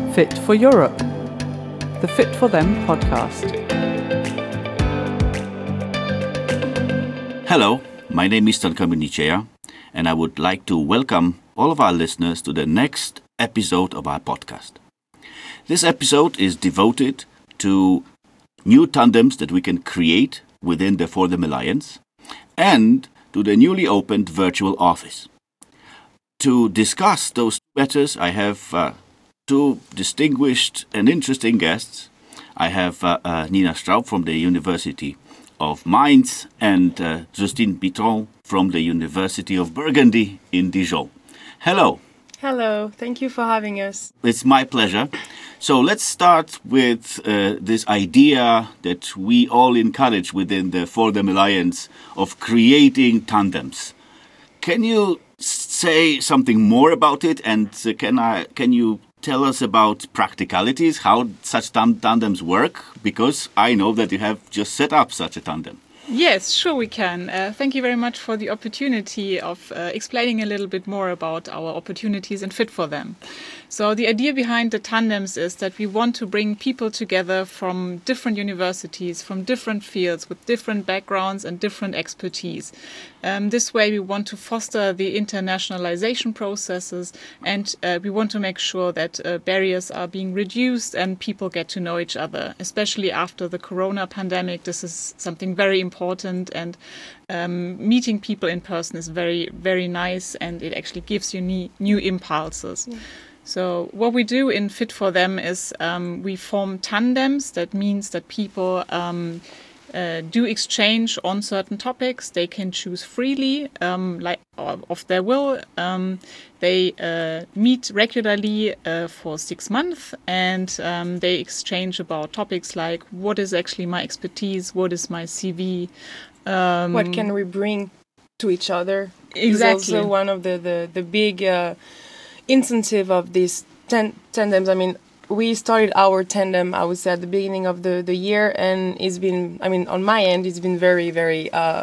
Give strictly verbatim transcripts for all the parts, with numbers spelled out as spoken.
Fit for Europe, the Fit for Them podcast. Hello, my name is Stanka Minicea, and I would like to welcome all of our listeners to the next episode of our podcast. This episode is devoted to new tandems that we can create within the For Them Alliance and to the newly opened virtual office. To discuss those matters, I have uh, two distinguished and interesting guests. I have uh, uh, Nina Straub from the University of Mainz and uh, Justine Pitron from the University of Burgundy in Dijon. Hello. Hello, thank you for having us. It's my pleasure. So let's start with uh, this idea that we all encourage within the For Them Alliance of creating tandems. Can you say something more about it, and uh, can I can you tell us about practicalities, how such tan- tandems work? Because I know that you have just set up such a tandem. Yes, sure we can. Uh, thank you very much for the opportunity of uh, explaining a little bit more about our opportunities and Fit for Them. So the idea behind the tandems is that we want to bring people together from different universities, from different fields, with different backgrounds and different expertise. Um, this way we want to foster the internationalization processes, and uh, we want to make sure that uh, barriers are being reduced and people get to know each other. Especially after the corona pandemic, this is something very important, and um, meeting people in person is very, very nice, and it actually gives you ne- new impulses. Yeah. So what we do in Fit for Them is um, we form tandems. That means that people um, uh, do exchange on certain topics. They can choose freely, um, like of their will. Um, they uh, meet regularly uh, for six months, and um, they exchange about topics like what is actually my expertise, what is my C V, um, what can we bring to each other. Exactly. It's also one of the the the big. Uh, incentive of these ten- tandems. I mean, we started our tandem, I would say, at the beginning of the, the year, and it's been, I mean, on my end, it's been very, very uh,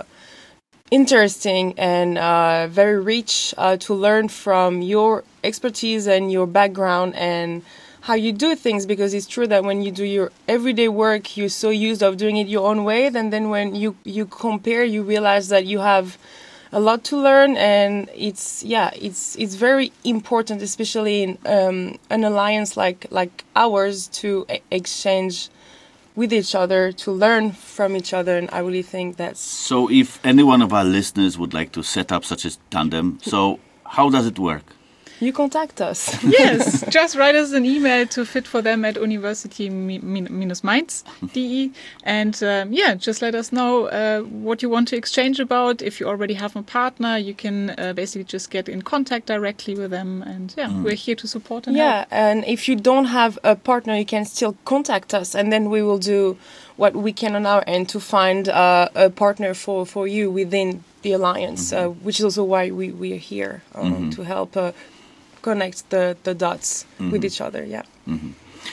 interesting and uh, very rich uh, to learn from your expertise and your background and how you do things, because it's true that when you do your everyday work, you're so used of doing it your own way, and then when you, you compare, you realize that you have a lot to learn, and it's yeah, it's it's very important, especially in um, an alliance like like ours, to e- exchange with each other, to learn from each other, and I really think that's. So, if any one of our listeners would like to set up such a tandem, so how does it work? You contact us. Yes, just write us an email to fitforthem at university dash mainz dot de, and um, yeah, just let us know uh, what you want to exchange about. If you already have a partner, you can uh, basically just get in contact directly with them, and yeah, mm. we're here to support and yeah, help. And if you don't have a partner, you can still contact us, and then we will do what we can on our end to find uh, a partner for, for you within the alliance, mm-hmm. uh, which is also why we, we are here, um, mm-hmm. to help uh, connect the, the dots mm-hmm. with each other, yeah. Mm-hmm.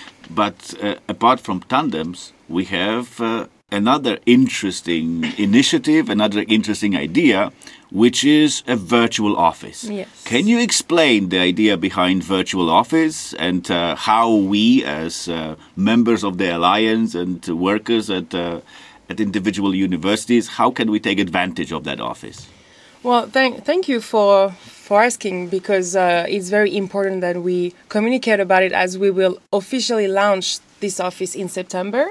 But uh, apart from tandems, we have uh, another interesting initiative, another interesting idea, which is a virtual office. Yes. Can you explain the idea behind virtual office and uh, how we, as uh, members of the Alliance and workers at uh, at individual universities, how can we take advantage of that office? Well, thank thank you for for asking, because uh, it's very important that we communicate about it, as we will officially launch this office in September.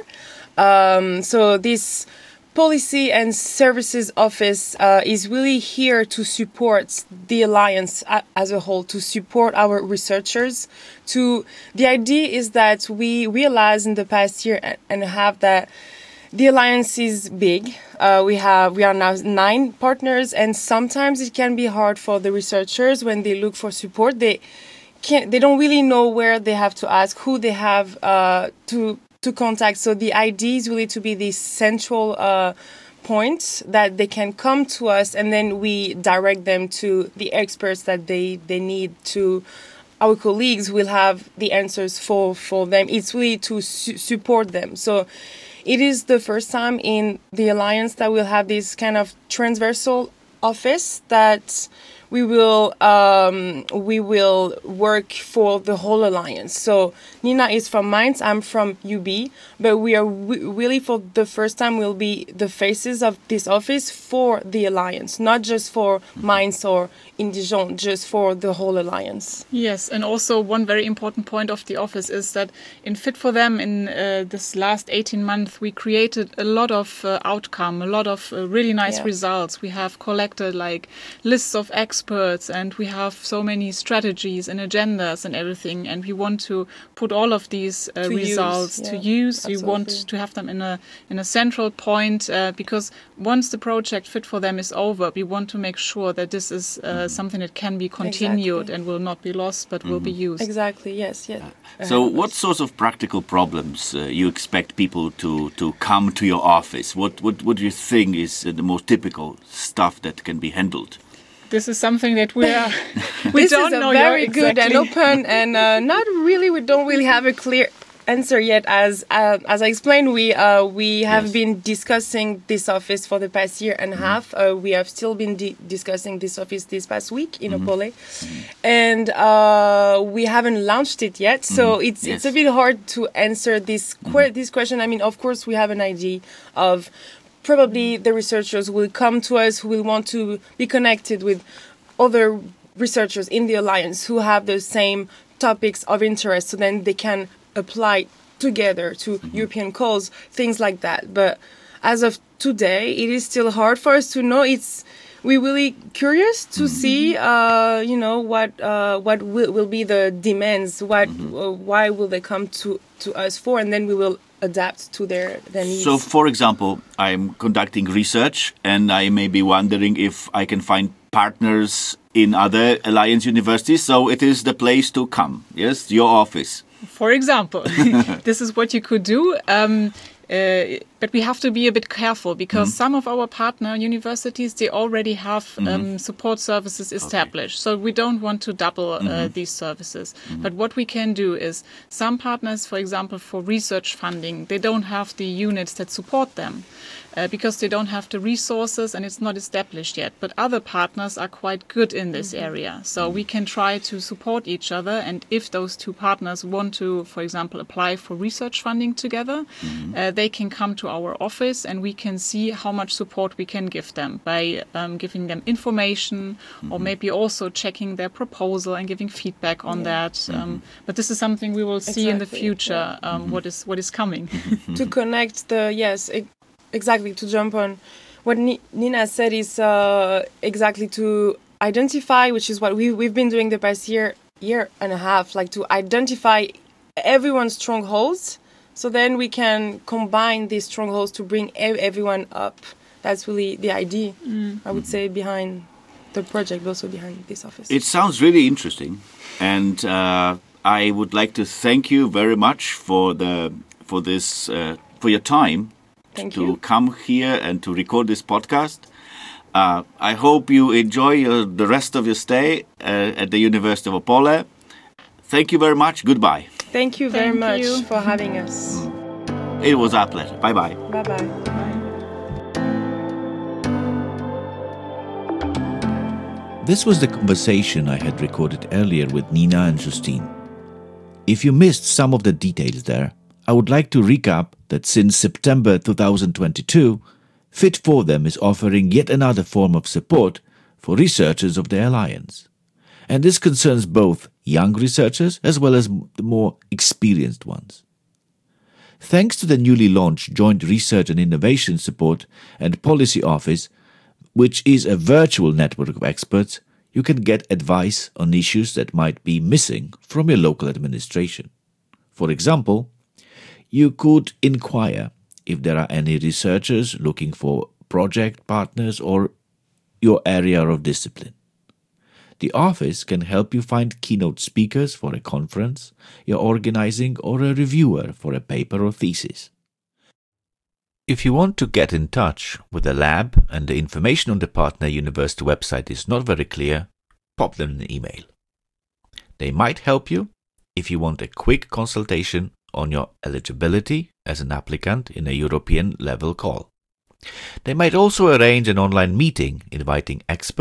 Um, so this Policy and Services Office uh, is really here to support the Alliance a- as a whole, to support our researchers. To the idea is that we realized in the past year and a half that the Alliance is big. Uh, we have we are now nine partners, and sometimes it can be hard for the researchers when they look for support. They can't, they don't really know where they have to ask, who they have uh, to to contact. So the idea is really to be this central uh, point that they can come to us, and then we direct them to the experts that they, they need. To our colleagues will have the answers for, for them. It's really to su- support them. So it is the first time in the Alliance that we'll have this kind of transversal office that we will um, we will work for the whole alliance. So Nina is from Mainz, I'm from U B, but we are w- really for the first time will be the faces of this office for the alliance, not just for Mainz or in Dijon, just for the whole alliance. Yes, and also one very important point of the office is that in Fit for Them in uh, this last eighteen months we created a lot of uh, outcome, a lot of uh, really nice Yeah. results. We have collected like lists of experts and we have so many strategies and agendas and everything, and we want to put all of these uh, To use, results yeah, to use. We want absolutely. to have them in a in a central point uh, because once the project Fit for Them is over, we want to make sure that this is uh, something that can be continued Exactly. and will not be lost but will be used. Exactly, yes, yes. So, what sorts of practical problems uh, you expect people to, to come to your office? What, what what do you think is uh, the most typical stuff that can be handled? This is something that we are we This don't is a know very yet good and exactly. open and uh, not really. We don't really have a clear answer yet. As uh, as I explained, we uh, we have Yes. been discussing this office for the past year and a half. Uh, we have still been di- discussing this office this past week in Opole, and uh, we haven't launched it yet. So it's it's a Yes. bit hard to answer this que- this question. I mean, of course, we have an idea of. Probably the researchers will come to us who will want to be connected with other researchers in the alliance who have the same topics of interest, so then they can apply together to European calls, things like that. But as of today, it is still hard for us to know. It's we're really curious to see, uh, you know, what uh, what will, will be the demands. What uh, why will they come to, to us for, and then we will adapt to their their needs. So, for example, I'm conducting research and I may be wondering if I can find partners in other Alliance universities. So it is the place to come. Yes, your office. For example, this is what you could do. Um, uh, but we have to be a bit careful because Mm-hmm. some of our partner universities, they already have um, support services established. So we don't want to double uh, Mm-hmm. these services. But what we can do is some partners, for example, for research funding, they don't have the units that support them. Uh, because they don't have the resources and it's not established yet. But other partners are quite good in this area. So we can try to support each other. And if those two partners want to, for example, apply for research funding together, uh, they can come to our office and we can see how much support we can give them by um, giving them information or maybe also checking their proposal and giving feedback on that. Um, but this is something we will see in the Exactly, future, um, what is what is coming. to connect the yes e- exactly to jump on what Ni- Nina said is uh, exactly to identify, which is what we we've been doing the past year year and a half, like to identify everyone's strongholds, so then we can combine these strongholds to bring e- everyone up. That's really the idea, I would say, behind the project, but also behind this office. It sounds really interesting, and uh, I would like to thank you very much for the for this uh, for your time. Thank to you. come here and to record this podcast. Uh, I hope you enjoy your, the rest of your stay uh, at the University of Opole. Thank you very much. Goodbye. Thank you very Thank much you. for having us. It was our pleasure. Bye-bye. Bye bye. This was the conversation I had recorded earlier with Nina and Justine. If you missed some of the details there, I would like to recap that since September twenty twenty-two, Fit for Them is offering yet another form of support for researchers of the Alliance. And this concerns both young researchers as well as the more experienced ones. Thanks to the newly launched Joint Research and Innovation Support and Policy Office, which is a virtual network of experts, you can get advice on issues that might be missing from your local administration. For example, you could inquire if there are any researchers looking for project partners or your area of discipline. The office can help you find keynote speakers for a conference you're organizing or a reviewer for a paper or thesis. If you want to get in touch with the lab and the information on the partner university website is not very clear, pop them an email. They might help you if you want a quick consultation on your eligibility as an applicant in a European level call. They might also arrange an online meeting inviting experts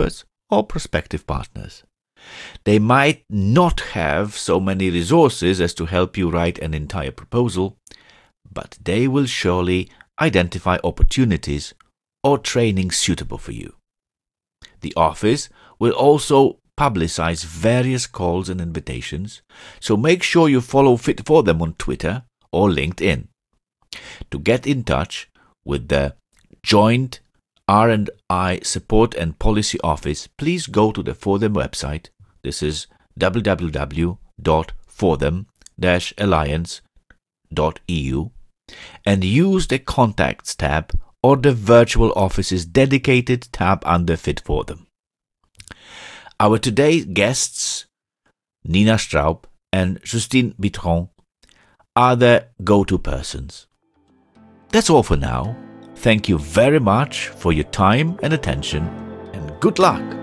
or prospective partners. They might not have so many resources as to help you write an entire proposal, but they will surely identify opportunities or training suitable for you. The office will also publicize various calls and invitations, so make sure you follow Fit for Them on Twitter or LinkedIn. To get in touch with the Joint R and I Support and Policy Office, please go to the For Them website. This is w w w dot for them dash alliance dot e u and use the Contacts tab or the Virtual Office's dedicated tab under Fit for Them. Our today's guests, Nina Straub and Justine Bitron, are the go-to persons. That's all for now. Thank you very much for your time and attention, and good luck!